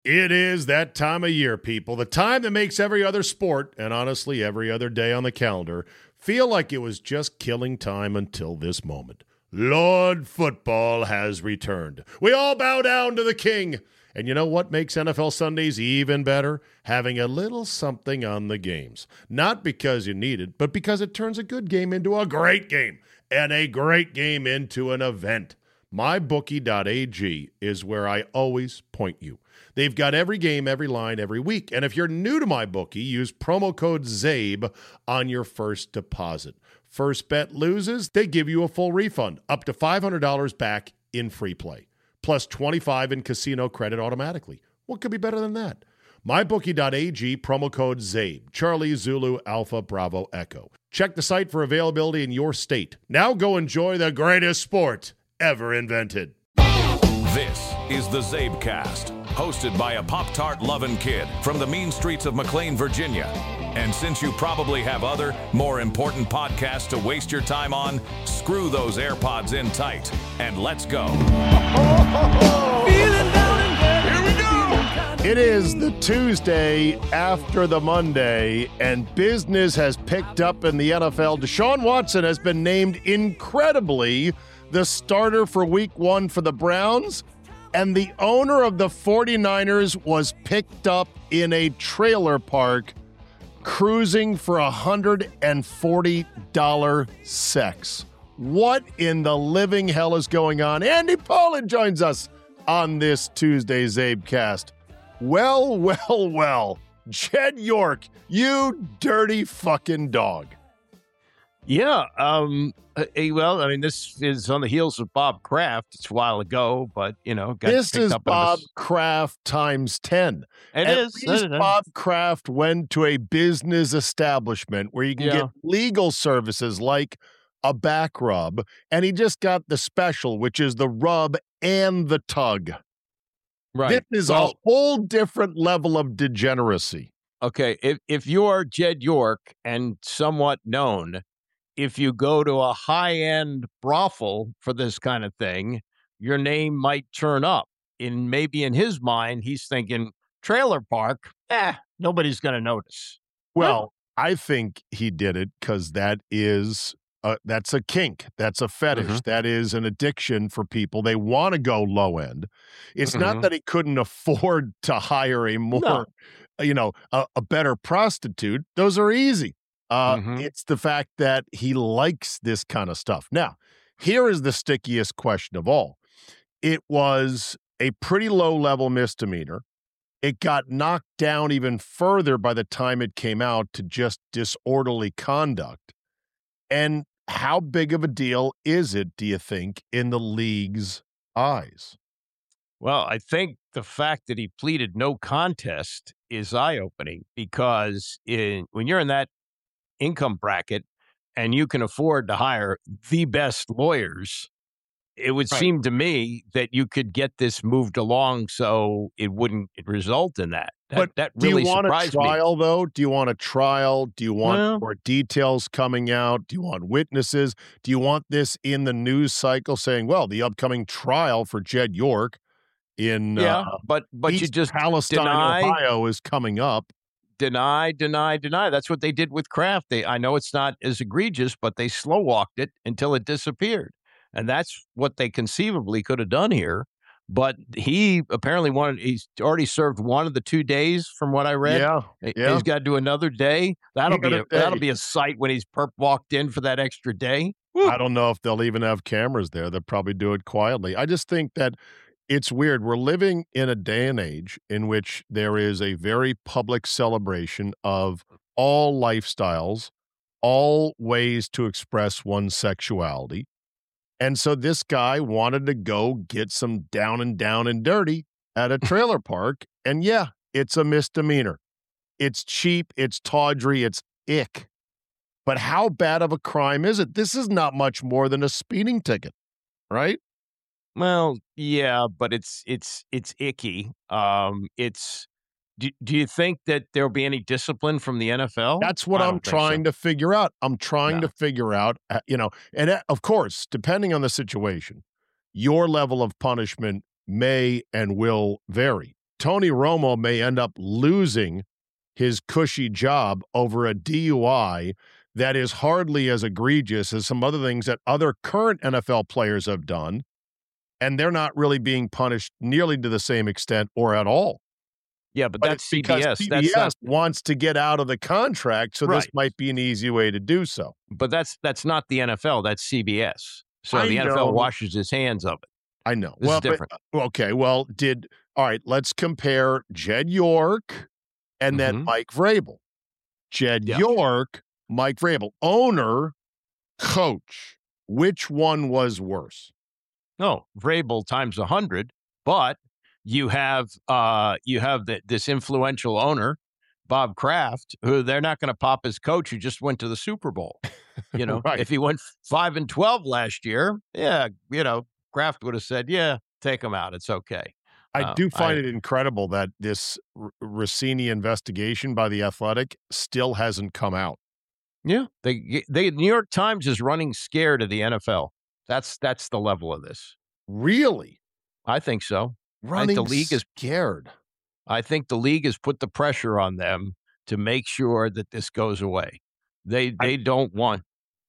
It is that time of year, people. The time that makes every other sport, and honestly every other day on the calendar, feel like it was just killing time until this moment. Lord, football has returned. We all bow down to the king. And you know what makes NFL Sundays even better? Having a little something on the games. Not because you need it, but because it turns a good game into a great game, and a great game into an event. MyBookie.ag is where I always point you. They've got every game, every line, every week. And if you're new to MyBookie, use promo code ZABE on your first deposit. First bet loses, they give you a full refund, up to $500 back in free play, plus $25 in casino credit automatically. What could be better than that? MyBookie.ag, promo code ZABE, Charlie, Zulu, Alpha, Bravo, Echo. Check the site for availability in your state. Now go enjoy the greatest sport ever invented. This is the Zabecast, hosted by a Pop-Tart loving kid from the mean streets of McLean, Virginia. And since you probably have other, more important podcasts to waste your time on, screw those AirPods in tight, and let's go. Here we go! It is the Tuesday after the Monday, and business has picked up in the NFL. Deshaun Watson has been named incredibly the starter for week 1 for the Browns, and the owner of the 49ers was picked up in a trailer park cruising for $140 sex. What in the living hell is going on? Andy Pollin joins us on this Tuesday Zabecast. Well, Jed York, you dirty fucking dog. Yeah, well, I mean, this is on the heels of Bob Kraft. It's a while ago, but, this is Bob Kraft times 10. At least Bob Kraft went to a business establishment where you can get legal services like a back rub, and he just got the special, which is the rub and the tug. Right. This is a whole different level of degeneracy. Okay, if you are Jed York and somewhat known, if you go to a high-end brothel for this kind of thing, your name might turn up. Maybe in his mind, he's thinking, trailer park, nobody's going to notice. Well, I think he did it because that's a kink. That's a fetish. Mm-hmm. That is an addiction for people. They want to go low end. It's not that he couldn't afford to hire a more, a better prostitute. Those are easy. It's the fact that he likes this kind of stuff. Now, here is the stickiest question of all. It was a pretty low-level misdemeanor. It got knocked down even further by the time it came out to just disorderly conduct. And how big of a deal is it, do you think, in the league's eyes? Well, I think the fact that he pleaded no contest is eye-opening because when you're in that income bracket and you can afford to hire the best lawyers, it would seem to me that you could get this moved along so it wouldn't result in that. That really surprised me. Do you want a trial, though? Do you want a trial? Do you want more details coming out? Do you want witnesses? Do you want this in the news cycle saying, well, the upcoming trial for Jed York in but East you just Palestine, Ohio is coming up. Deny. That's what they did with Kraft. I know it's not as egregious, but they slow walked it until it disappeared. And that's what they conceivably could have done here. But he apparently he's already served one of the 2 days from what I read. Yeah. He's got to do another day. That'll be a sight when he's walked in for that extra day. Woo. I don't know if they'll even have cameras there. They'll probably do it quietly. I just think that it's weird. We're living in a day and age in which there is a very public celebration of all lifestyles, all ways to express one's sexuality. And so this guy wanted to go get some down and dirty at a trailer park. And it's a misdemeanor. It's cheap. It's tawdry. It's ick. But how bad of a crime is it? This is not much more than a speeding ticket, right? Well, yeah, but it's icky. Do you think that there'll be any discipline from the NFL? That's what I'm trying to figure out. I'm trying to figure out, and of course, depending on the situation, your level of punishment may and will vary. Tony Romo may end up losing his cushy job over a DUI that is hardly as egregious as some other things that other current NFL players have done, and they're not really being punished nearly to the same extent or at all. Yeah, but It's that's because CBS. CBS wants to get out of the contract, so this Right. might be an easy way to do so. But that's not the NFL. That's CBS. So I the know. NFL washes his hands of it. I know. This well, is different. Okay. Well, all right, let's compare Jed York and then Mike Vrabel. Jed York, Mike Vrabel, owner, coach. Which one was worse? No, Vrabel times 100, but you have this influential owner, Bob Kraft, who they're not going to pop his coach who just went to the Super Bowl. You know, Right. If he went 5-12 last year, Kraft would have said, "Yeah, take him out. It's okay." I do find it incredible that this Rossini investigation by The Athletic still hasn't come out. Yeah, the New York Times is running scared of the NFL. That's the level of this. Really? I think so. Running the league is scared. I think the league has put the pressure on them to make sure that this goes away. They don't want.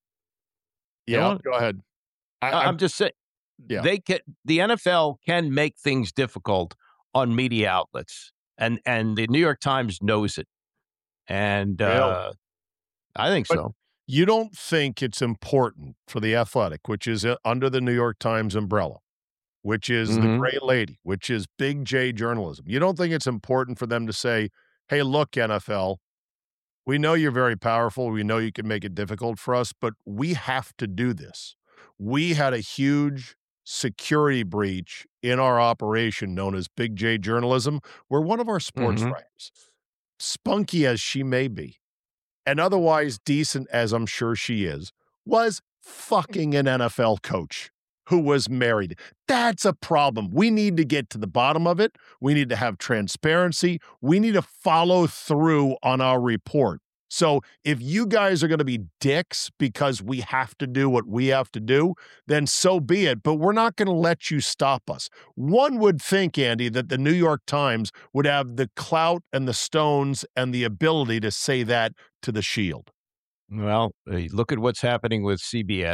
Yeah, go ahead. I'm just saying. Yeah. The NFL can make things difficult on media outlets, and the New York Times knows it. And I think so. You don't think it's important for The Athletic, which is under the New York Times umbrella, which is the Gray Lady, which is big J journalism. You don't think it's important for them to say, hey, look, NFL, we know you're very powerful. We know you can make it difficult for us, but we have to do this. We had a huge security breach in our operation known as Big J journalism, where one of our sports writers, spunky as she may be, and otherwise decent as I'm sure she is, was fucking an NFL coach who was married. That's a problem. We need to get to the bottom of it. We need to have transparency. We need to follow through on our report. So if you guys are going to be dicks because we have to do what we have to do, then so be it. But we're not going to let you stop us. One would think, Andy, that the New York Times would have the clout and the stones and the ability to say that to the Shield. Well, look at what's happening with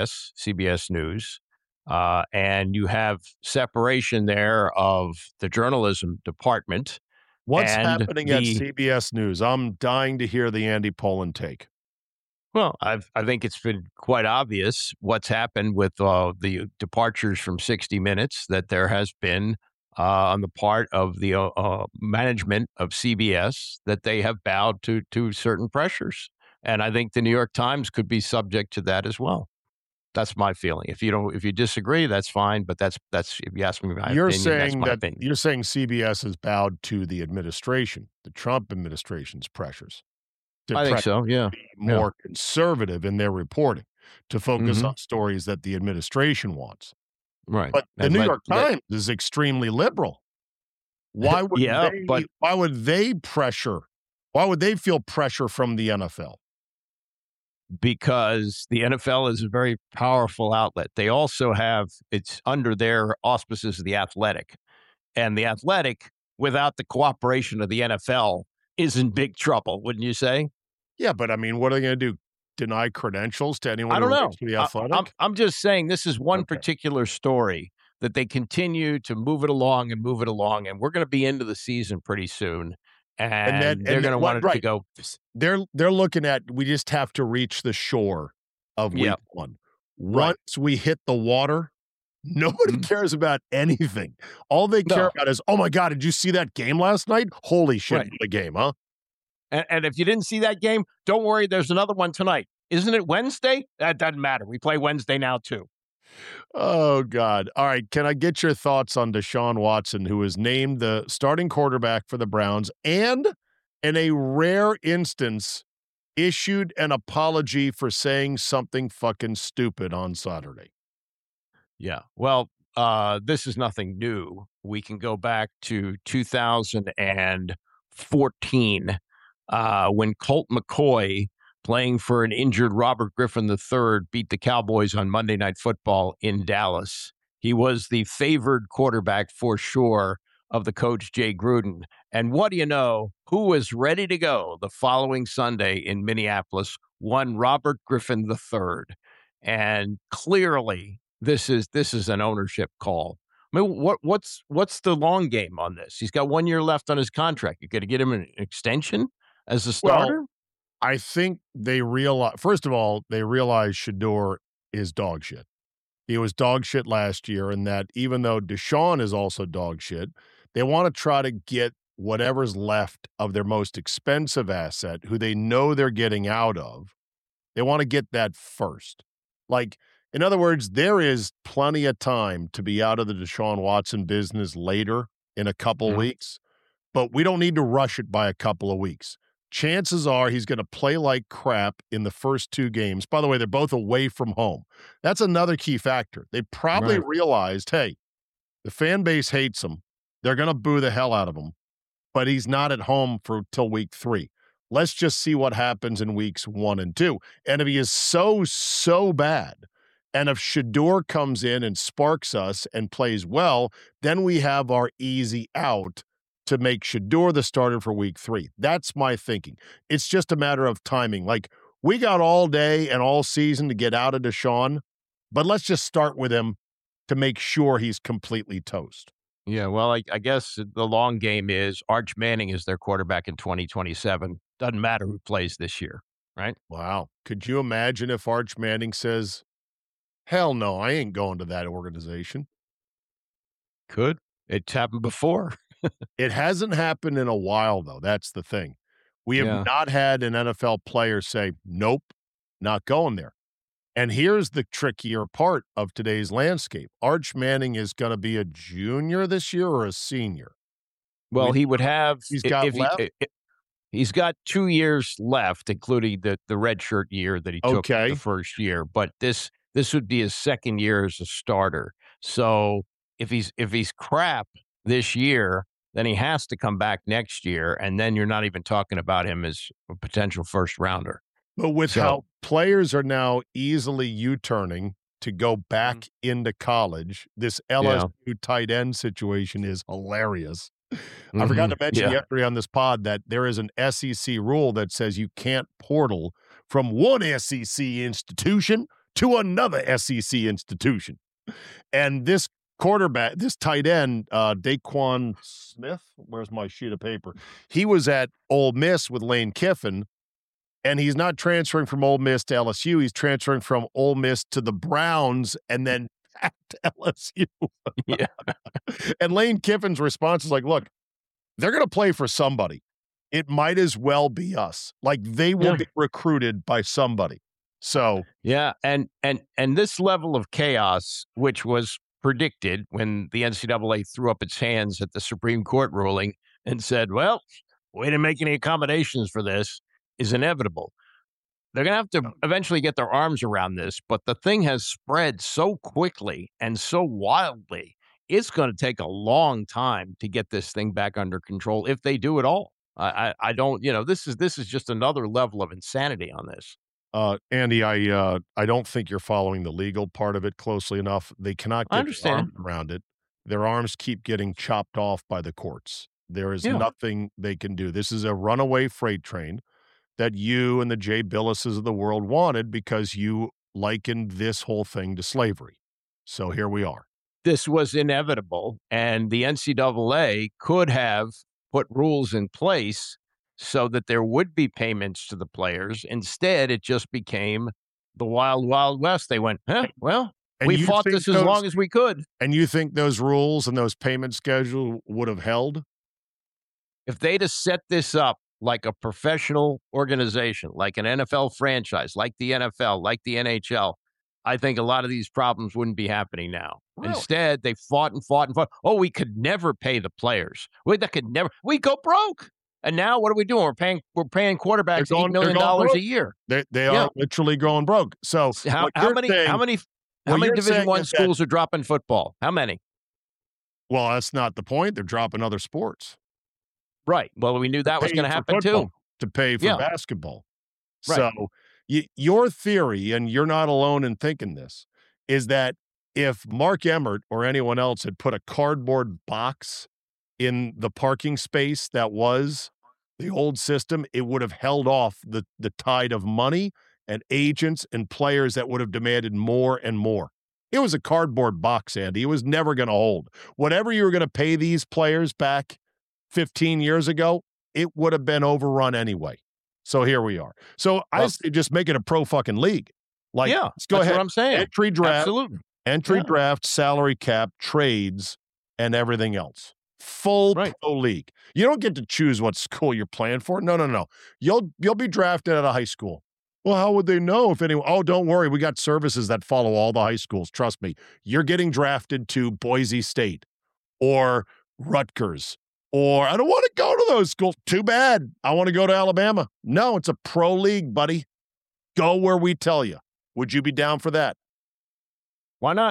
CBS News. And you have separation there of the journalism department. What's happening at CBS News? I'm dying to hear the Andy Pollin take. Well, I think it's been quite obvious what's happened with the departures from 60 Minutes, that there has been on the part of the management of CBS that they have bowed to certain pressures. And I think the New York Times could be subject to that as well. That's my feeling. If you disagree, that's fine. But that's if you ask me my opinion, that's my opinion. You're saying CBS has bowed to the administration, the Trump administration's pressures. I think so. Yeah, be more conservative in their reporting, to focus on stories that the administration wants. Right. But the New York Times is extremely liberal. Why would why would they pressure? Why would they feel pressure from the NFL? Because the NFL is a very powerful outlet. They also have, it's under their auspices, The Athletic. And The Athletic, without the cooperation of the NFL, is in big trouble, wouldn't you say? Yeah, but I mean, what are they going to do? Deny credentials to anyone who works for The Athletic? I'm just saying this is one particular story that they continue to move it along, and we're going to be into the season pretty soon. And they're going to want it to go. They're looking at, we just have to reach the shore of week one. Once we hit the water, nobody cares about anything. All they care about is, oh my God, did you see that game last night? Holy shit, what a game, huh? And if you didn't see that game, don't worry, there's another one tonight. Isn't it Wednesday? That doesn't matter. We play Wednesday now too. Oh, God. All right. Can I get your thoughts on Deshaun Watson, who was named the starting quarterback for the Browns and, in a rare instance, issued an apology for saying something fucking stupid on Saturday? Yeah. Well, this is nothing new. We can go back to 2014 when Colt McCoy, playing for an injured Robert Griffin III, beat the Cowboys on Monday Night Football in Dallas. He was the favored quarterback for sure of the coach Jay Gruden. And what do you know? Who was ready to go the following Sunday in Minneapolis? One Robert Griffin III. And clearly, this is an ownership call. I mean, what's the long game on this? He's got 1 year left on his contract. You got to get him an extension as a starter? Well, I think they realize, first of all, they realize Shedeur is dog shit. He was dog shit last year, and that even though Deshaun is also dog shit, they want to try to get whatever's left of their most expensive asset, who they know they're getting out of. They want to get that first. Like, in other words, there is plenty of time to be out of the Deshaun Watson business later in a couple weeks, but we don't need to rush it by a couple of weeks. Chances are he's going to play like crap in the first 2 games. By the way, they're both away from home. That's another key factor. They probably realized, hey, the fan base hates him. They're going to boo the hell out of him, but he's not at home till week 3. Let's just see what happens in weeks 1 and 2. And if he is so bad, and if Shedeur comes in and sparks us and plays well, then we have our easy out to make Shedeur the starter for week 3. That's my thinking. It's just a matter of timing. Like, we got all day and all season to get out of Deshaun, but let's just start with him to make sure he's completely toast. Yeah, well, I guess the long game is Arch Manning is their quarterback in 2027. Doesn't matter who plays this year, right? Wow. Could you imagine if Arch Manning says, hell no, I ain't going to that organization? Could. It's happened before. It hasn't happened in a while, though. That's the thing. We have not had an NFL player say, nope, not going there. And here's the trickier part of today's landscape. Arch Manning is going to be a junior this year or a senior? Well, he would have. He's got left? He's got 2 years left, including the redshirt year that he took the first year. But this would be his second year as a starter. So if he's crap this year, then he has to come back next year, and then you're not even talking about him as a potential first rounder. But with how players are now easily U-turning to go back into college, this LSU tight end situation is hilarious. I forgot to mention yesterday on this pod that there is an SEC rule that says you can't portal from one SEC institution to another SEC institution. And this quarterback, this tight end, Daquan Smith, where's my sheet of paper? He was at Ole Miss with Lane Kiffin, and he's not transferring from Ole Miss to LSU. He's transferring from Ole Miss to the Browns and then back to LSU. And Lane Kiffin's response is like, look, they're going to play for somebody. It might as well be us. Like, they will be recruited by somebody. So and this level of chaos, which was predicted when the NCAA threw up its hands at the Supreme Court ruling and said, well, we didn't make any accommodations for this, is inevitable. They're going to have to eventually get their arms around this, but the thing has spread so quickly and so wildly, it's going to take a long time to get this thing back under control if they do at all. I don't, this is just another level of insanity on this. Andy, I don't think you're following the legal part of it closely enough. They cannot get their arms around it. Their arms keep getting chopped off by the courts. There is nothing they can do. This is a runaway freight train that you and the Jay Billises of the world wanted because you likened this whole thing to slavery. So here we are. This was inevitable, and the NCAA could have put rules in place so that there would be payments to the players. Instead, it just became the wild, wild west. They went, well, we fought this as long as we could. And you think those rules and those payment schedule would have held? If they'd have set this up like a professional organization, like an NFL franchise, like the NFL, like the NHL, I think a lot of these problems wouldn't be happening now. Really? Instead, they fought and fought and fought. Oh, we could never pay the players. We'd go broke. And now what are we doing? We're paying quarterbacks $8 million a year. They are literally going broke. So how many Division I schools are dropping football? How many? Well, that's not the point. They're dropping other sports. Right. Well, we knew that was going to happen too. To pay for basketball. Right. So your theory, and you're not alone in thinking this, is that if Mark Emmert or anyone else had put a cardboard box in the parking space that was the old system, it would have held off the tide of money and agents and players that would have demanded more and more. It was a cardboard box, Andy. It was never going to hold. Whatever you were going to pay these players back 15 years ago, it would have been overrun anyway. So here we are. So I say just make it a pro fucking league. Like, yeah, let's go that's ahead. what I'm saying. Entry draft, Absolutely. draft, salary cap, trades, and everything else. Full pro league. You don't get to choose what school you're playing for. No. You'll be drafted out of high school. Well, how would they know if anyone? Oh, don't worry. We got services that follow all the high schools. Trust me. You're getting drafted to Boise State or Rutgers, or I don't want to go to those schools. Too bad. I want to go to Alabama. No, it's a pro league, buddy. Go where we tell you. Would you be down for that? Why not?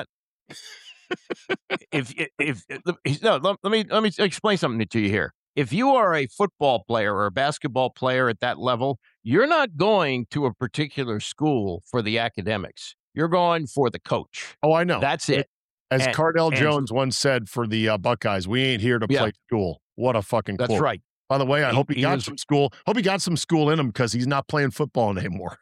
Let me explain something to you here. If you are a football player or a basketball player at that level, you're not going to a particular school for the academics. You're going for the coach. Oh, I know. That's it. As Cardell Jones once said for the Buckeyes, we ain't here to play school. What a fucking quote. That's right. By the way, I hope he got some school. Hope he got some school in him because he's not playing football anymore.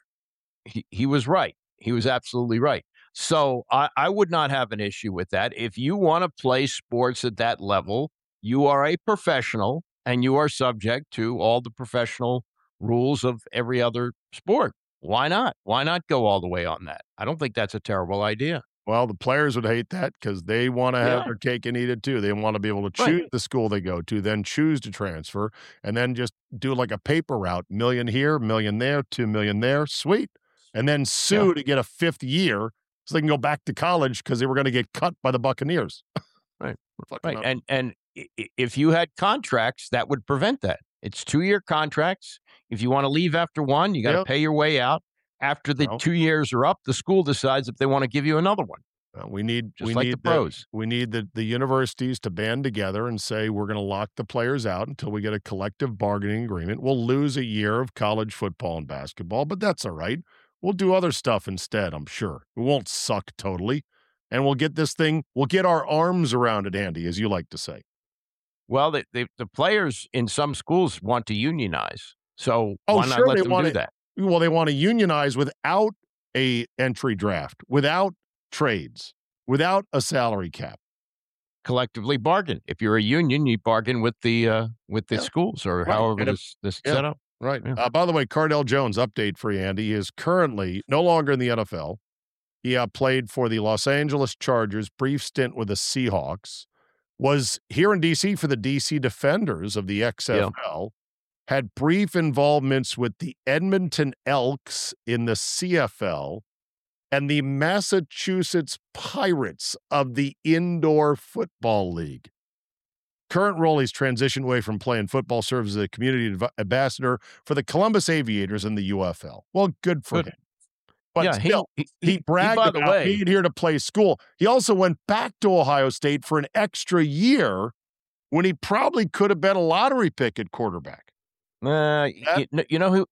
He was right. He was absolutely right. So I would not have an issue with that. If you want to play sports at that level, you are a professional and you are subject to all the professional rules of every other sport. Why not? Why not go all the way on that? I don't think that's a terrible idea. Well, the players would hate that because they want to have their cake and eat it too. They want to be able to choose the school they go to, then choose to transfer, and then just do like a paper route, $1 million here, $1 million there, $2 million there. Sweet. And then sue to get a 5th year so they can go back to college because they were going to get cut by the Buccaneers. Right. And if you had contracts, that would prevent that. It's 2-year contracts. If you want to leave after one, you got to pay your way out. After the 2 years are up, the school decides if they want to give you another one. We need the pros. We need the universities to band together and say we're going to lock the players out until we get a collective bargaining agreement. We'll lose a year of college football and basketball, but that's all right. We'll do other stuff instead, I'm sure. It won't suck totally. And we'll get this thing, we'll get our arms around it, Andy, as you like to say. Well, the players in some schools want to unionize. So why not let them do that? Well, they want to unionize without a entry draft, without trades, without a salary cap. Collectively bargain. If you're a union, you bargain with the schools or however this set up. Right. Yeah. By the way, Cardell Jones, update for you, Andy, is currently no longer in the NFL. He played for the Los Angeles Chargers, brief stint with the Seahawks, was here in D.C. for the D.C. Defenders of the XFL, had brief involvements with the Edmonton Elks in the CFL, and the Massachusetts Pirates of the Indoor Football League. Current role, he's transitioned away from playing football, serves as a community ambassador for the Columbus Aviators in the UFL. Well, good for him. But still, he bragged about being here to play school. He also went back to Ohio State for an extra year when he probably could have been a lottery pick at quarterback. Ohio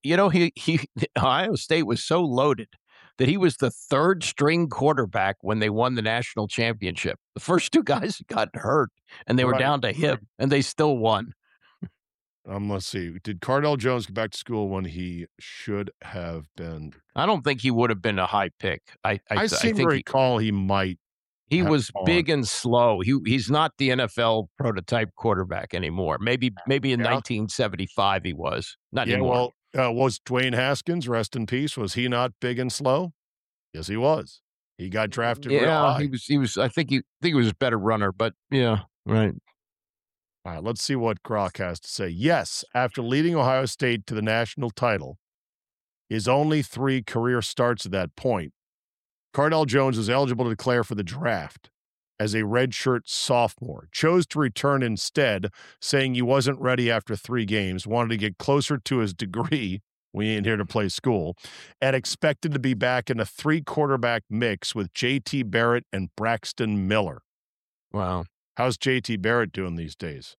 State was so loaded that he was the 3rd string quarterback when they won the national championship. The first 2 guys got hurt, and they were down to him, and they still won. Let's see. Did Cardell Jones go back to school when he should have been? I don't think he would have been a high pick. I seem to recall he might. He was big and slow. He's not the NFL prototype quarterback anymore. Maybe in 1975 he was. Not anymore. Well, was Dwayne Haskins, rest in peace, was he not big and slow? Yes, he was. He got drafted real high. He was. I think he was a better runner, but yeah, right. All right, let's see what Grock has to say. Yes, after leading Ohio State to the national title, his only 3 career starts at that point, Cardell Jones was eligible to declare for the draft as a redshirt sophomore, chose to return instead, saying he wasn't ready after 3 games, wanted to get closer to his degree, we ain't here to play school, and expected to be back in a 3-quarterback mix with J.T. Barrett and Braxton Miller. Wow. How's J.T. Barrett doing these days?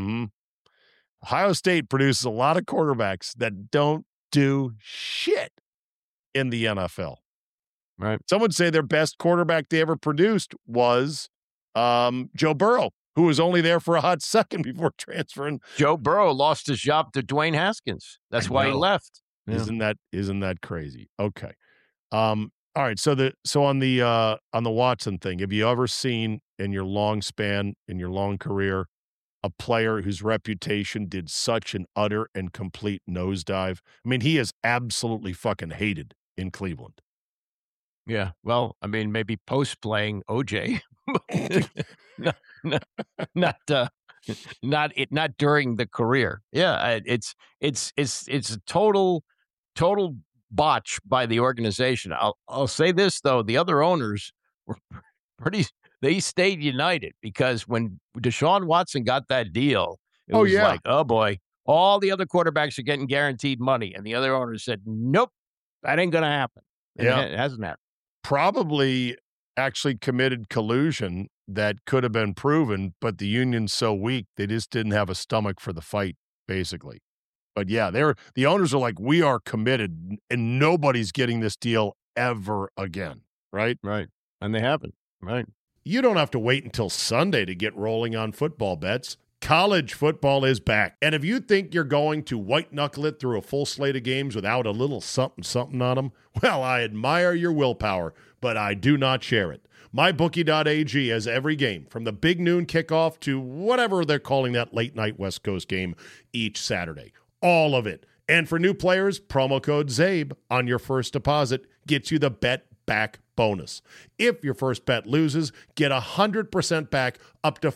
Ohio State produces a lot of quarterbacks that don't do shit in the NFL. Right. Some would say their best quarterback they ever produced was Joe Burrow. who was only there for a hot second before transferring. Joe Burrow lost his job to Dwayne Haskins. That's why he left. Yeah. Isn't that crazy? Okay. All right. So on the Watson thing, have you ever seen in your long career, a player whose reputation did such an utter and complete nosedive? I mean, he is absolutely fucking hated in Cleveland. Yeah. Well, I mean, maybe post playing OJ, not during the career. Yeah. It's a total botch by the organization. I'll say this though, the other owners were they stayed united, because when Deshaun Watson got that deal, it was like, oh boy, all the other quarterbacks are getting guaranteed money. And the other owners said, nope, that ain't going to happen. And it hasn't happened. Probably actually committed collusion that could have been proven, but the union's so weak, they just didn't have a stomach for the fight, basically. But yeah, the owners are like, we are committed and nobody's getting this deal ever again. Right? Right. And they haven't. Right. You don't have to wait until Sunday to get rolling on football bets. College football is back. And if you think you're going to white-knuckle it through a full slate of games without a little something on them, well, I admire your willpower, but I do not share it. MyBookie.ag has every game, from the big noon kickoff to whatever they're calling that late-night West Coast game each Saturday. All of it. And for new players, promo code ZABE on your first deposit gets you the bet back bonus. If your first bet loses, get 100% back up to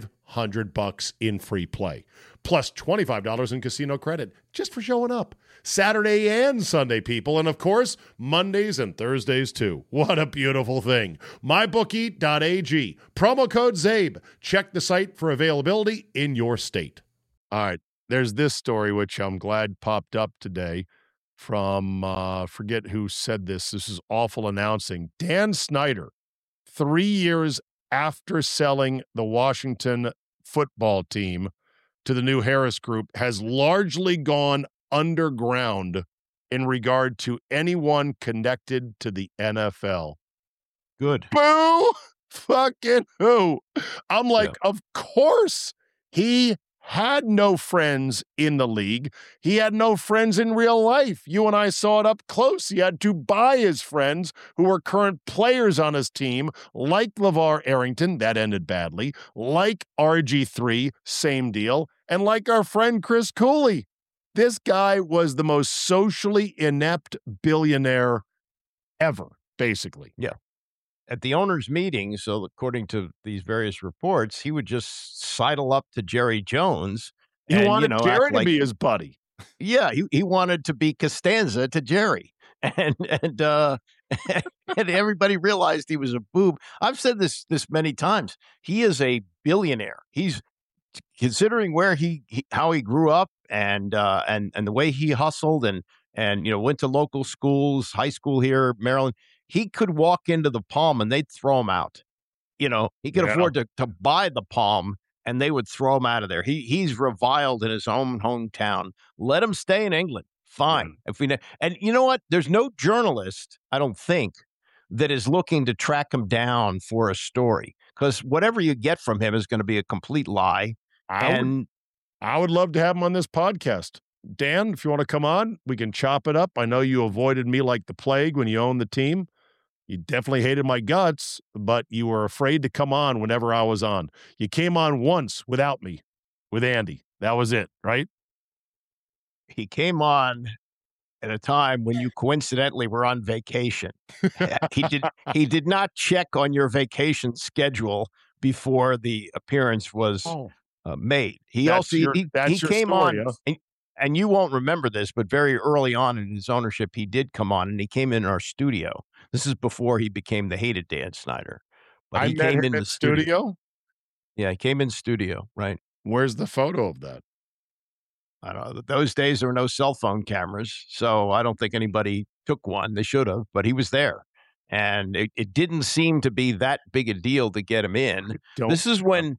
$500 in free play. Plus $25 in casino credit just for showing up. Saturday and Sunday, people. And of course, Mondays and Thursdays too. What a beautiful thing. MyBookie.ag. Promo code ZABE. Check the site for availability in your state. All right. There's this story, which I'm glad popped up today from, forget who said this. This is awful announcing. Dan Snyder, 3 years after selling the Washington football team to the new Harris Group, has largely gone underground in regard to anyone connected to the NFL. Good. Boo! Fucking who? I'm like, Of course he had no friends in the league. He had no friends in real life. You and I saw it up close. He had to buy his friends who were current players on his team, like LeVar Arrington, that ended badly, like RG3, same deal, and like our friend Chris Cooley. This guy was the most socially inept billionaire ever, basically. Yeah. At the owners' meeting, so according to these various reports, he would just sidle up to Jerry Jones. He wanted Jerry to be his buddy. Yeah, he wanted to be Costanza to Jerry. And everybody realized he was a boob. I've said this many times. He is a billionaire. He's, considering where how he grew up and the way he hustled and went to local schools, high school here, Maryland. He could walk into the Palm and they'd throw him out. He could afford to buy the Palm and they would throw him out of there. He's reviled in his own hometown. Let him stay in England. Fine. And you know what? There's no journalist, I don't think, that is looking to track him down for a story, because whatever you get from him is going to be a complete lie. I would love to have him on this podcast. Dan, if you want to come on, we can chop it up. I know you avoided me like the plague when you owned the team. You definitely hated my guts, but you were afraid to come on whenever I was on. You came on once without me, with Andy. That was it, right? He came on at a time when you coincidentally were on vacation. He did not check on your vacation schedule before the appearance was made. He came on, and you won't remember this, but very early on in his ownership, he did come on, and he came in our studio. This is before he became the hated Dan Snyder. But he came in the studio. Yeah, he came in studio, right? Where's the photo of that? I don't know. Those days there were no cell phone cameras, so I don't think anybody took one. They should have, but he was there. And it didn't seem to be that big a deal to get him in. This is when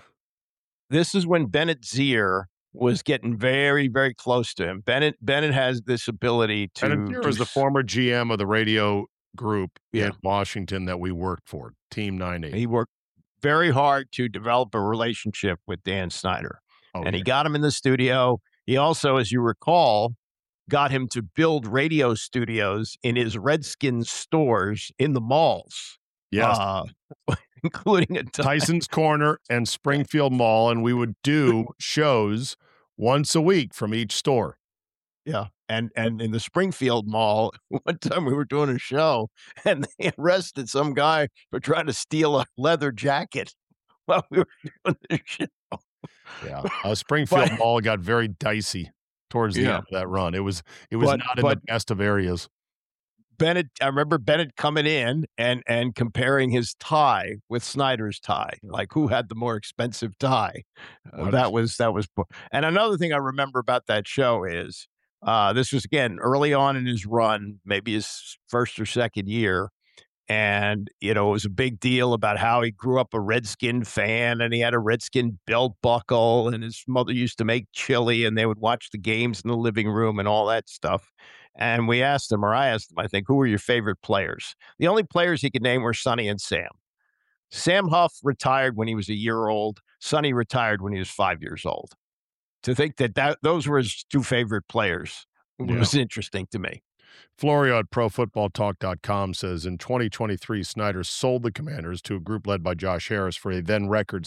Bennett Zier was getting very, very close to him. Bennett has this ability to... Bennett Zier was the former GM of the radio group in Washington that we worked for, Team 980. He worked very hard to develop a relationship with Dan Snyder. He got him in the studio. He also, as you recall, got him to build radio studios in his Redskins stores in the malls. Yes. Including a Tyson's Corner and Springfield Mall, and we would do shows once a week from each store. Yeah. And in the Springfield Mall, one time we were doing a show and they arrested some guy for trying to steal a leather jacket while we were doing the show. Yeah. Springfield Mall got very dicey towards the end of that run. It was not in the best of areas. Bennett, I remember Bennett coming in and comparing his tie with Snyder's tie, like who had the more expensive tie. That was. And another thing I remember about that show is this was again early on in his run, maybe his first or second year, and it was a big deal about how he grew up a Redskin fan and he had a Redskin belt buckle and his mother used to make chili and they would watch the games in the living room and all that stuff. And we asked him, or I asked him, I think, who were your favorite players? The only players he could name were Sonny and Sam. Sam Huff retired when he was a year old. Sonny retired when he was 5 years old. To think that those were his two favorite players was interesting to me. Florio at ProFootballTalk.com says, in 2023, Snyder sold the Commanders to a group led by Josh Harris for a then record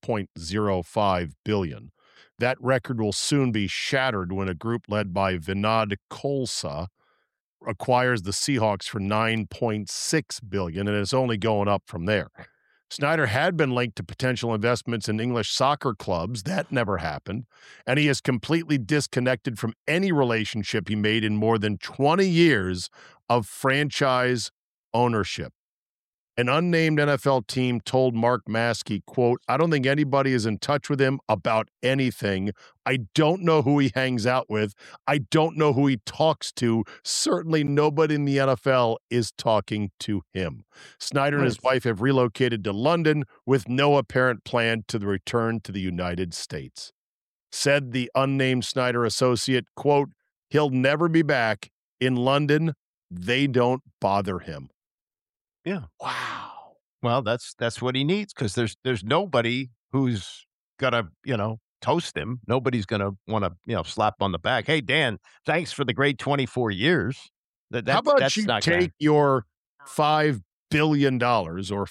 $6.05 billion. That record will soon be shattered when a group led by Vinod Kholsa acquires the Seahawks for $9.6 billion, and it's only going up from there. Snyder had been linked to potential investments in English soccer clubs. That never happened. And he is completely disconnected from any relationship he made in more than 20 years of franchise ownership. An unnamed NFL team told Mark Maskey, quote, I don't think anybody is in touch with him about anything. I don't know who he hangs out with. I don't know who he talks to. Certainly nobody in the NFL is talking to him. Snyder and his wife have relocated to London with no apparent plan to return to the United States. Said the unnamed Snyder associate, quote, he'll never be back. In London, they don't bother him. Yeah. Wow. Well, that's what he needs because there's nobody who's gonna toast him. Nobody's gonna want to slap on the back. Hey Dan, thanks for the great 24 years. How about you take your $5 billion or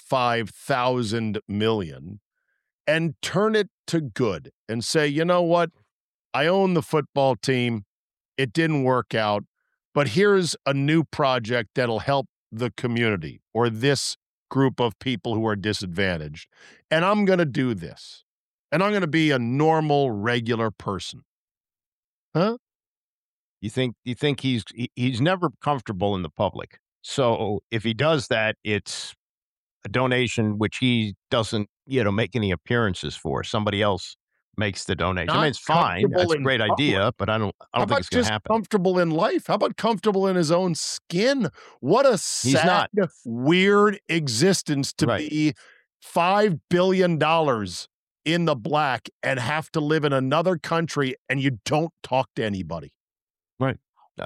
5,000 million and turn it to good and say, you know what? I own the football team. It didn't work out, but here's a new project that'll help the community or this group of people who are disadvantaged. And I'm going to do this. And I'm going to be a normal, regular person. Huh? You think he's never comfortable in the public. So if he does that, it's a donation which he doesn't, make any appearances for. Somebody else makes the donation. I mean, it's fine. That's a great idea, but I don't think it's going to happen. Comfortable in life? How about comfortable in his own skin? What a sad, weird existence to be $5 billion in the black and have to live in another country and you don't talk to anybody. Right.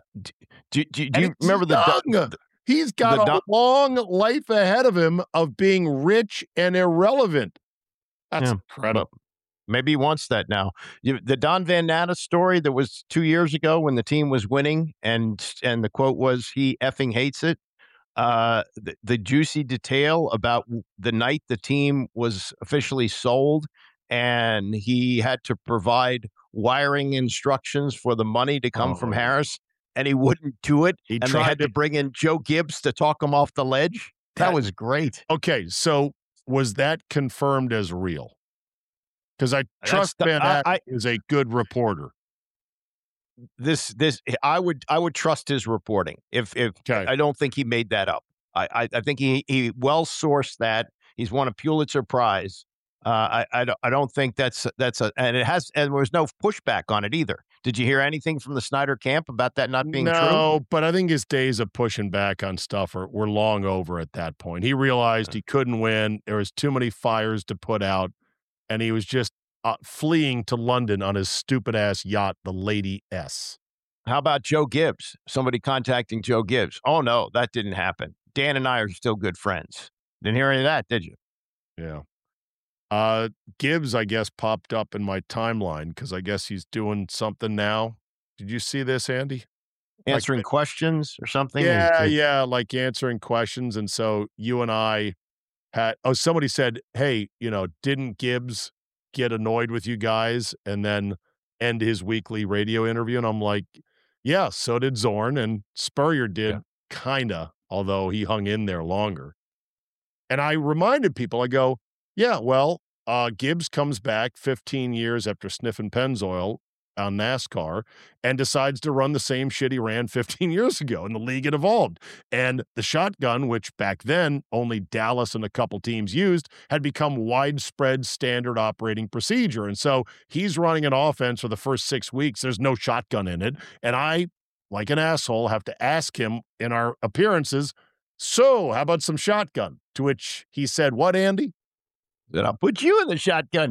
Do you remember he's got a long life ahead of him of being rich and irrelevant. That's incredible. Maybe he wants that now. The Don Van Natta story that was 2 years ago when the team was winning and the quote was, he effing hates it. The juicy detail about the night the team was officially sold and he had to provide wiring instructions for the money to come from Harris and he wouldn't do it. They had to bring in Joe Gibbs to talk him off the ledge. That was great. Okay, so was that confirmed as real? Because I trust Van Natta is a good reporter. I would trust his reporting. If I don't think he made that up. I think he well sourced that. He's won a Pulitzer Prize. I don't think and there was no pushback on it either. Did you hear anything from the Snyder camp about that not being true? No, but I think his days of pushing back on stuff were long over at that point. He realized he couldn't win. There was too many fires to put out. And he was just fleeing to London on his stupid-ass yacht, the Lady S. How about Joe Gibbs? Somebody contacting Joe Gibbs. Oh, no, that didn't happen. Dan and I are still good friends. Didn't hear any of that, did you? Yeah. Gibbs, I guess, popped up in my timeline because I guess he's doing something now. Did you see this, Andy? Answering questions or something? Yeah, like answering questions. And so you and I somebody said, hey, didn't Gibbs get annoyed with you guys and then end his weekly radio interview? And I'm like, yeah, so did Zorn, and Spurrier did, kinda, although he hung in there longer. And I reminded people, I go, yeah, well, Gibbs comes back 15 years after sniffing Pennzoil on NASCAR and decides to run the same shit he ran 15 years ago, and the league had evolved. And the shotgun, which back then only Dallas and a couple teams used, had become widespread standard operating procedure. And so he's running an offense for the first 6 weeks. There's no shotgun in it. And I, like an asshole, have to ask him in our appearances, so how about some shotgun? To which he said, what, Andy? That I'll put you in the shotgun.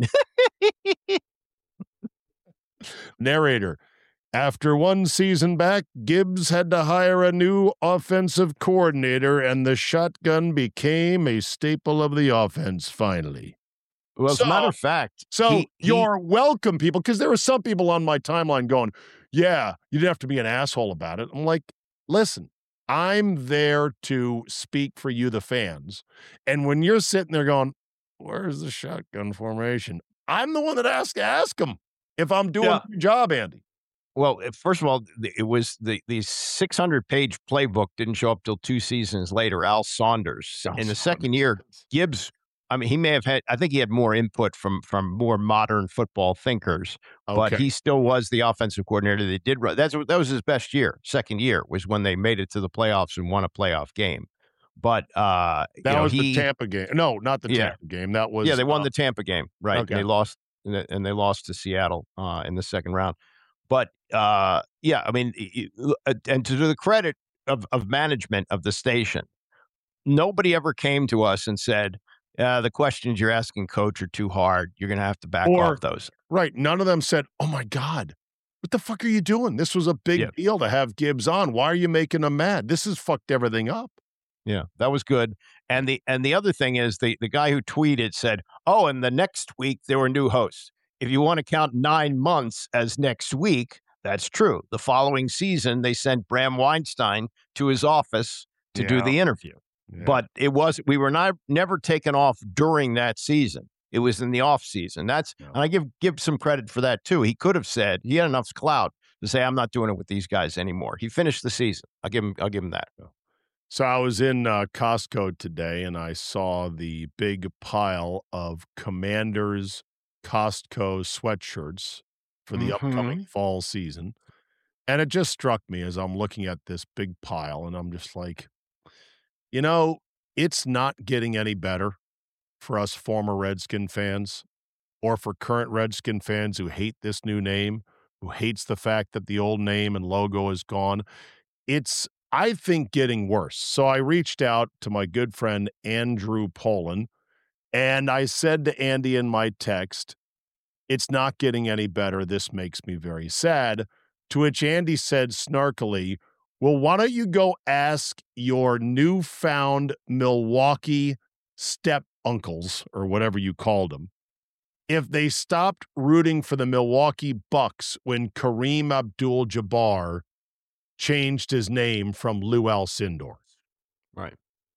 Narrator, after one season back, Gibbs had to hire a new offensive coordinator, and the shotgun became a staple of the offense finally. Well, as a matter of fact. You're welcome, people, because there were some people on my timeline going, yeah, you didn't have to be an asshole about it. I'm like, listen, I'm there to speak for you, the fans. And when you're sitting there going, where's the shotgun formation? I'm the one that has to ask them if I'm doing a good job, Andy. Well, first of all, it was the 600-page playbook didn't show up till 2 seasons later. Al Saunders. In the second year, Gibbs, I mean, he may have had, I think he had more input from more modern football thinkers, but he still was the offensive coordinator. They did run. That was his best year. Second year was when they made it to the playoffs and won a playoff game. But that was the Tampa game. No, not the Tampa game. That was they won the Tampa game, right? Okay. And they lost, and they lost to Seattle in the second round. But I mean, and to the credit of management of the station, nobody ever came to us and said, the questions you're asking, Coach, are too hard. You're going to have to back off those. Right. None of them said, oh, my God, what the fuck are you doing? This was a big deal to have Gibbs on. Why are you making him mad? This has fucked everything up. Yeah, that was good. And the other thing is the guy who tweeted said, oh, and the next week there were new hosts. If you want to count 9 months as next week, that's true. The following season, they sent Bram Weinstein to his office to do the interview. Yeah. But we were never taken off during that season. It was in the off season. And I give some credit for that too. He could have said, he had enough clout to say, I'm not doing it with these guys anymore. He finished the season. I'll give him that. So I was in Costco today and I saw the big pile of Commanders Costco sweatshirts for the upcoming fall season. And it just struck me as I'm looking at this big pile and I'm just like, it's not getting any better for us former Redskin fans or for current Redskin fans who hate this new name, who hates the fact that the old name and logo is gone. It's, I think, getting worse. So I reached out to my good friend, Andrew Poland, and I said to Andy in my text, it's not getting any better. This makes me very sad. To which Andy said snarkily, well, why don't you go ask your newfound Milwaukee step uncles, or whatever you called them, if they stopped rooting for the Milwaukee Bucks when Kareem Abdul-Jabbar changed his name from Lou Alcindor. Right.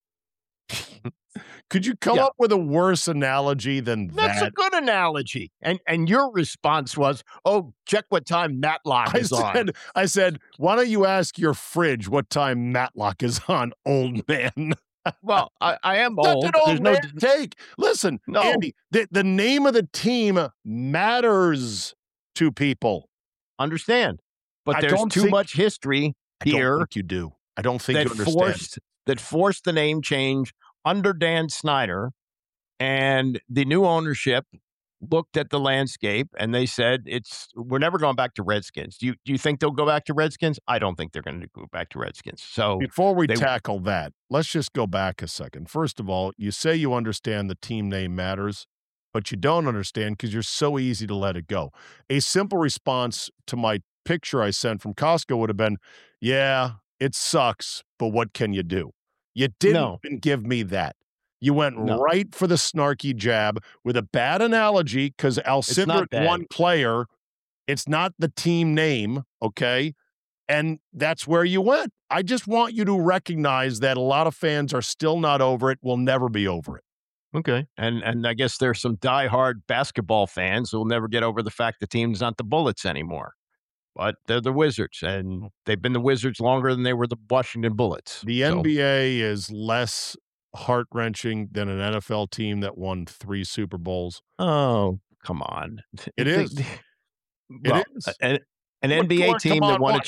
Could you come up with a worse analogy than that? That's a good analogy. And your response was, oh, check what time Matlock is on. I said, why don't you ask your fridge what time Matlock is on, old man? Well, I am old. That's an old man take. Listen, Andy, the name of the team matters to people. Understand. But there's too much history here. I don't think you do. I don't think you understand. That forced the name change under Dan Snyder, and the new ownership looked at the landscape and they said, we're never going back to Redskins. Do you think they'll go back to Redskins? I don't think they're going to go back to Redskins. So before we tackle that, let's just go back a second. First of all, you say you understand the team name matters, but you don't understand because you're so easy to let it go. A simple response to my picture I sent from Costco would have been, yeah, it sucks, but what can you do? You didn't even give me that. You went No. right for the snarky jab with a bad analogy because Alcindor one player. It's not the team name, okay? And that's where you went. I just want you to recognize that a lot of fans are still not over it, will never be over it. Okay. And I guess there's some diehard basketball fans who will never get over the fact the team's not the Bullets anymore. But they're the Wizards, and they've been the Wizards longer than they were the Washington Bullets. The NBA is less heart-wrenching than an NFL team that won 3 Super Bowls. Oh, come on. It is. Well, it is. An NBA team that won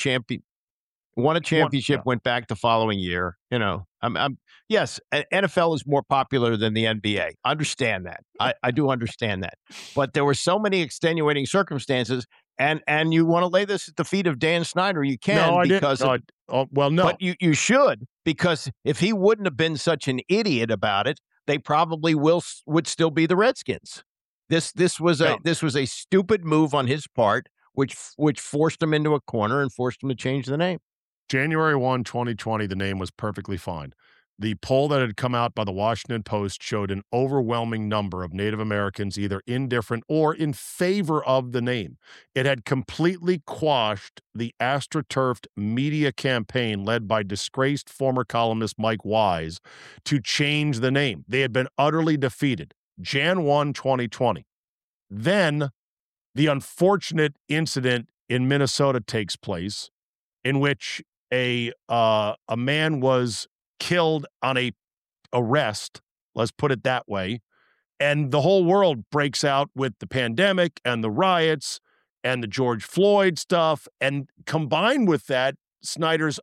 a championship, went back the following year. You know, yes, NFL is more popular than the NBA. I understand that. I do understand that. But there were so many extenuating circumstances, and you want to lay this at the feet of Dan Snyder. You can. No, I because didn't. Well, no. But you should, because if he wouldn't have been such an idiot about it, they probably would still be the Redskins. This was a stupid move on his part, which forced him into a corner and forced him to change the name. January 1, 2020, the name was perfectly fine. The poll that had come out by the Washington Post showed an overwhelming number of Native Americans either indifferent or in favor of the name. It had completely quashed the astroturfed media campaign led by disgraced former columnist Mike Wise to change the name. They had been utterly defeated. Jan 1, 2020. Then the unfortunate incident in Minnesota takes place in which a man was killed on a arrest, let's put it that way, and the whole world breaks out with the pandemic and the riots and the George Floyd stuff, and combined with that, Snyder's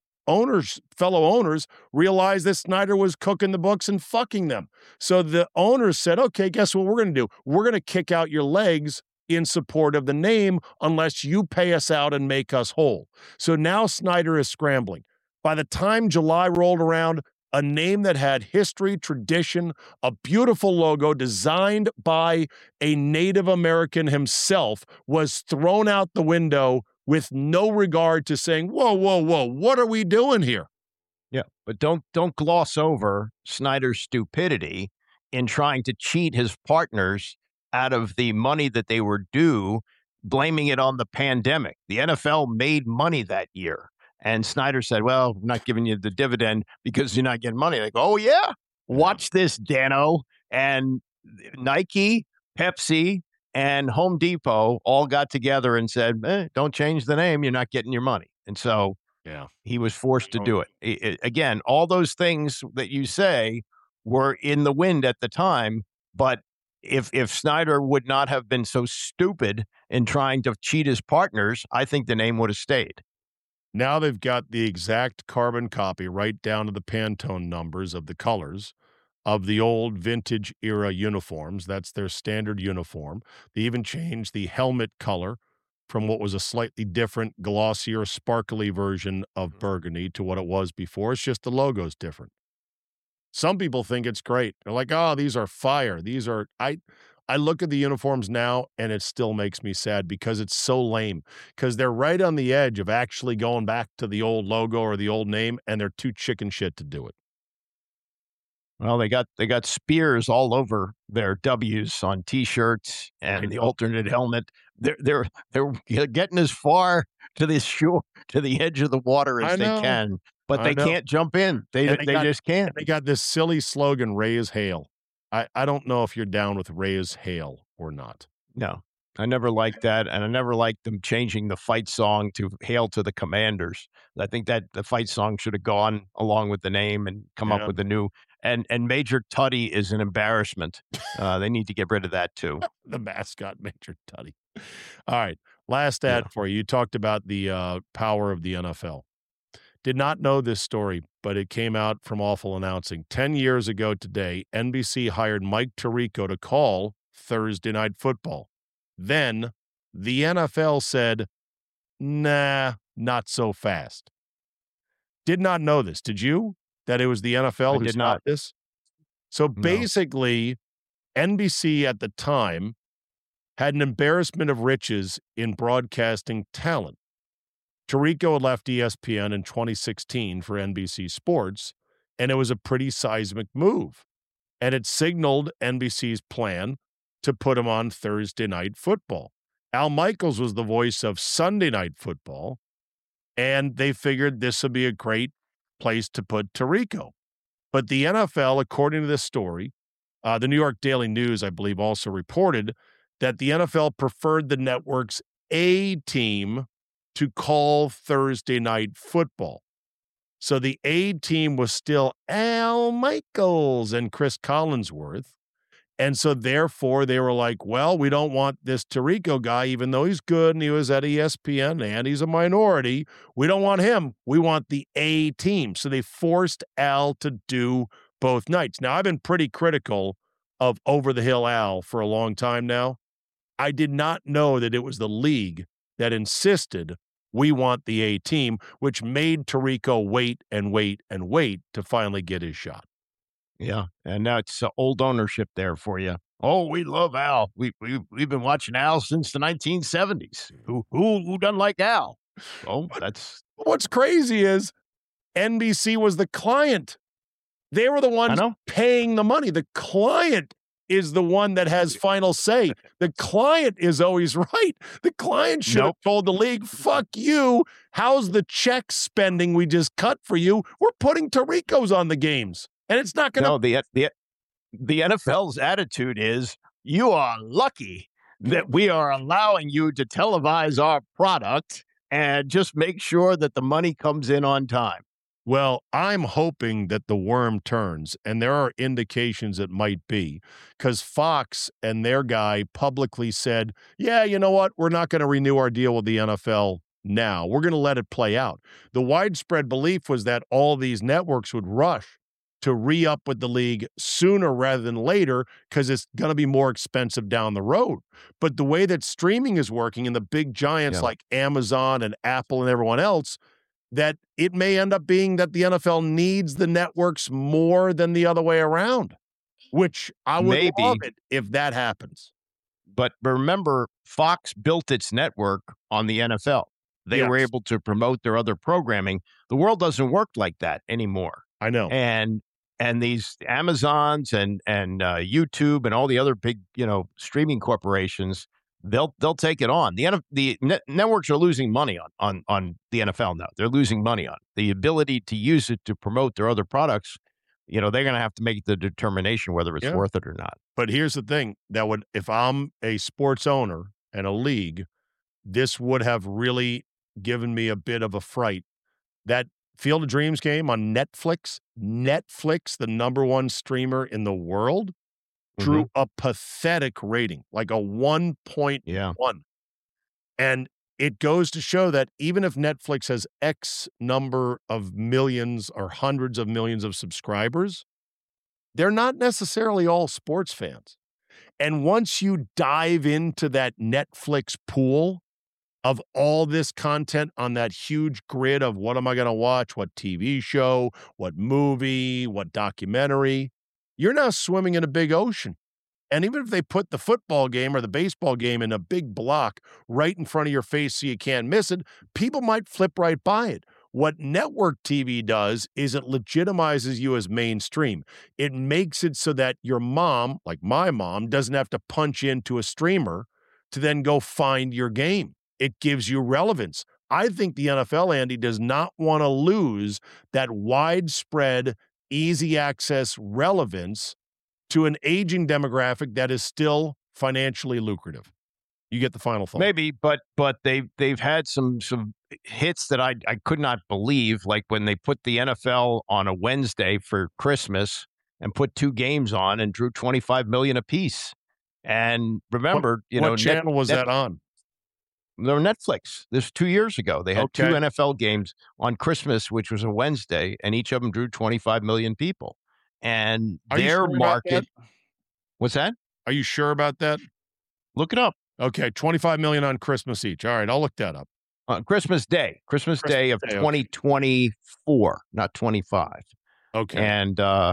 fellow owners realized that Snyder was cooking the books and fucking them. So the owners said, okay, guess what we're going to do? We're going to kick out your legs in support of the name unless you pay us out and make us whole. So now Snyder is scrambling. By the time July rolled around, a name that had history, tradition, a beautiful logo designed by a Native American himself was thrown out the window with no regard to saying, whoa, what are we doing here? Yeah, but don't gloss over Snyder's stupidity in trying to cheat his partners out of the money that they were due, blaming it on the pandemic. The NFL made money that year. And Snyder said, well, I'm not giving you the dividend because you're not getting money. They go, oh, yeah, watch this, Dano. And Nike, Pepsi, and Home Depot all got together and said, don't change the name. You're not getting your money. And so he was forced to do it. Again, all those things that you say were in the wind at the time. But if Snyder would not have been so stupid in trying to cheat his partners, I think the name would have stayed. Now they've got the exact carbon copy right down to the Pantone numbers of the colors of the old vintage era uniforms. That's their standard uniform. They even changed the helmet color from what was a slightly different, glossier, sparkly version of burgundy to what it was before. It's just the logo's different. Some people think it's great. They're like, oh, these are fire. These are, I look at the uniforms now and it still makes me sad because it's so lame, because they're right on the edge of actually going back to the old logo or the old name, and they're too chicken shit to do it. Well, they got spears all over their W's on T-shirts and the alternate helmet. They're getting as far to the shore, to the edge of the water as they can, but they can't jump in. They just can't. They got this silly slogan, "Raise Hail." I don't know if you're down with Raise Hail or not. No, I never liked that, and I never liked them changing the fight song to Hail to the Commanders. I think that the fight song should have gone along with the name and come up with a new. And Major Tutty is an embarrassment. They need to get rid of that too. The mascot, Major Tutty. All right, last ad for you. You talked about the power of the NFL. Did not know this story, but it came out from Awful Announcing. 10 years ago today, NBC hired Mike Tirico to call Thursday Night Football. Then the NFL said, nah, not so fast. Did not know this. Did you? That it was the NFL who stopped this? So basically, NBC at the time had an embarrassment of riches in broadcasting talent. Tirico had left ESPN in 2016 for NBC Sports, and it was a pretty seismic move. and it signaled NBC's plan to put him on Thursday Night Football. Al Michaels was the voice of Sunday Night Football, and they figured this would be a great place to put Tirico. But the NFL, according to this story, the New York Daily News, I believe, also reported that the NFL preferred the network's A team to call Thursday Night Football. So the A team was still Al Michaels and Chris Collinsworth. And so therefore they were like, well, we don't want this Tirico guy, even though he's good and he was at ESPN and he's a minority. We don't want him. We want the A team. So they forced Al to do both nights. Now, I've been pretty critical of Over the Hill Al for a long time now. I did not know that it was the league that insisted we want the A team, which made Tirico wait and wait and wait to finally get his shot. Yeah, and now it's old ownership there for you. Oh, we love Al. We've been watching Al since the 1970s. Who doesn't like Al? Oh, that's what's crazy is NBC was the client. They were the ones paying the money. The client is the one that has final say. The client is always right. The client should have told the league, fuck you. How's the check spending we just cut for you? We're putting Tiricos on the games. And it's not going to. No, the NFL's attitude is, you are lucky that we are allowing you to televise our product and just make sure that the money comes in on time. Well, I'm hoping that the worm turns, and there are indications it might be, because Fox and their guy publicly said, yeah, you know what? We're not going to renew our deal with the NFL now. We're going to let it play out. The widespread belief was that all these networks would rush to re-up with the league sooner rather than later because it's going to be more expensive down the road. But the way that streaming is working and the big giants like Amazon and Apple and everyone else, that it may end up being that the NFL needs the networks more than the other way around, which I would love it if that happens. But remember, Fox built its network on the NFL. They were able to promote their other programming. The world doesn't work like that anymore. I know. And these Amazons and YouTube and all the other big, streaming corporations, they'll take it on. The networks are losing money on the NFL now. They're losing money on it. The ability to use it to promote their other products. They're going to have to make the determination whether it's worth it or not. But here's the thing: if I'm a sports owner and a league, this would have really given me a bit of a fright. That Field of Dreams game on Netflix, the number one streamer in the world, drew a pathetic rating, like a 1.1. Yeah. And it goes to show that even if Netflix has X number of millions or hundreds of millions of subscribers, they're not necessarily all sports fans. And once you dive into that Netflix pool of all this content on that huge grid of what am I going to watch, what TV show, what movie, what documentary, you're now swimming in a big ocean. And even if they put the football game or the baseball game in a big block right in front of your face so you can't miss it, people might flip right by it. What network TV does is it legitimizes you as mainstream. It makes it so that your mom, like my mom, doesn't have to punch into a streamer to then go find your game. It gives you relevance. I think the NFL, Andy, does not want to lose that widespread, easy access relevance to an aging demographic that is still financially lucrative. You get the final thought. Maybe, but they've had some hits that I could not believe, like when they put the NFL on a Wednesday for Christmas and put two games on and drew 25 million apiece. And remember, what channel was that on? They're Netflix. This 2 years ago. They had two NFL games on Christmas, which was a Wednesday, and each of them drew 25 million people. And their market. What's that? Are you sure about that? Look it up. Okay, 25 million on Christmas each. All right, I'll look that up. On Christmas Day of 2024, not 25. Okay. And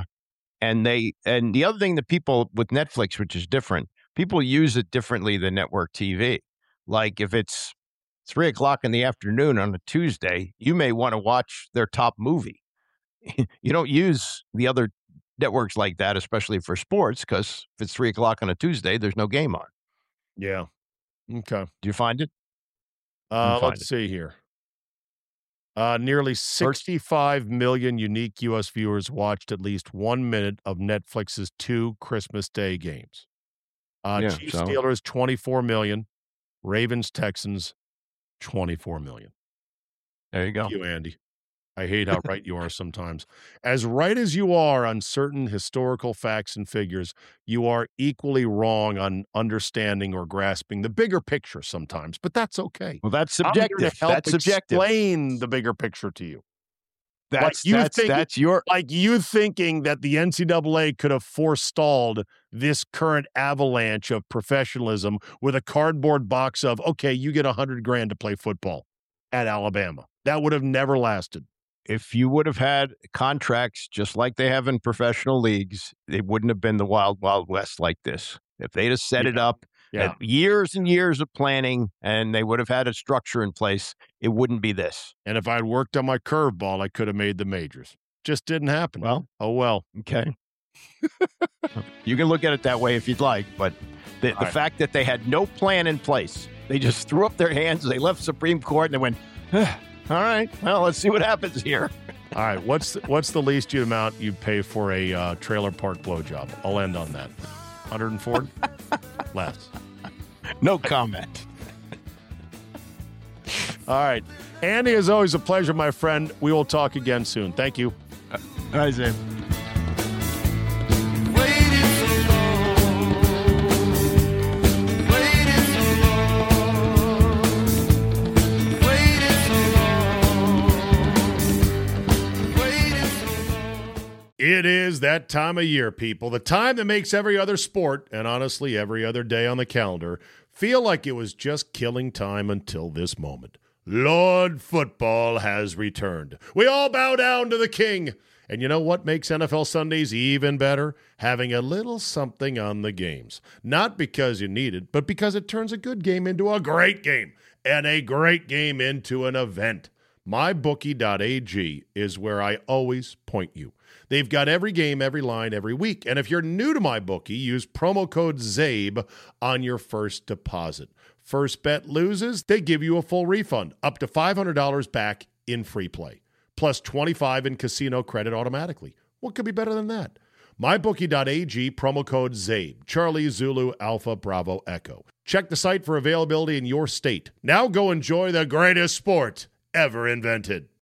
the other thing that people with Netflix, which is different, people use it differently than network TV. Like if it's 3:00 in the afternoon on a Tuesday, you may want to watch their top movie. You don't use the other networks like that, especially for sports, because if it's 3 o'clock on a Tuesday, there's no game on. Yeah. Okay. Do you find it? Find Let's see here. Nearly 65 million unique U.S. viewers watched at least 1 minute of Netflix's 2 Christmas Day games. Chiefs Steelers, 24 million. Ravens Texans, 24 million. There you go. Thank you, Andy. I hate how right you are sometimes. As right as you are on certain historical facts and figures, you are equally wrong on understanding or grasping the bigger picture sometimes, but that's okay. Well, that's I'm here subjective. to help That's subjective. explain the bigger picture to you. That's your Like you thinking that the NCAA could have forestalled this current avalanche of professionalism with a cardboard box of, okay, you get $100,000 to play football at Alabama. That would have never lasted. If you would have had contracts just like they have in professional leagues, it wouldn't have been the wild, wild west like this. If they'd have set it up, years and years of planning, and they would have had a structure in place, it wouldn't be this. And if I'd worked on my curveball, I could have made the majors. Just didn't happen. Well, oh well. Okay. You can look at it that way if you'd like, but the fact that they had no plan in place, they just threw up their hands, they left Supreme Court, and they went, all right, well, let's see what happens here. All right, what's the least amount you'd pay for a trailer park blowjob? I'll end on that. 140? Less. No comment. All right. Andy, as always, a pleasure, my friend. We will talk again soon. Thank you. Hi, Zane. It is that time of year, people. The time that makes every other sport, and honestly every other day on the calendar, feel like it was just killing time until this moment. Lord, football has returned. We all bow down to the king. And you know what makes NFL Sundays even better? Having a little something on the games. Not because you need it, but because it turns a good game into a great game, and a great game into an event. MyBookie.ag is where I always point you. They've got every game, every line, every week. And if you're new to MyBookie, use promo code ZABE on your first deposit. First bet loses, they give you a full refund, up to $500 back in free play, plus $25 in casino credit automatically. What could be better than that? MyBookie.ag, promo code ZABE, Charlie, Zulu, Alpha, Bravo, Echo. Check the site for availability in your state. Now go enjoy the greatest sport ever invented.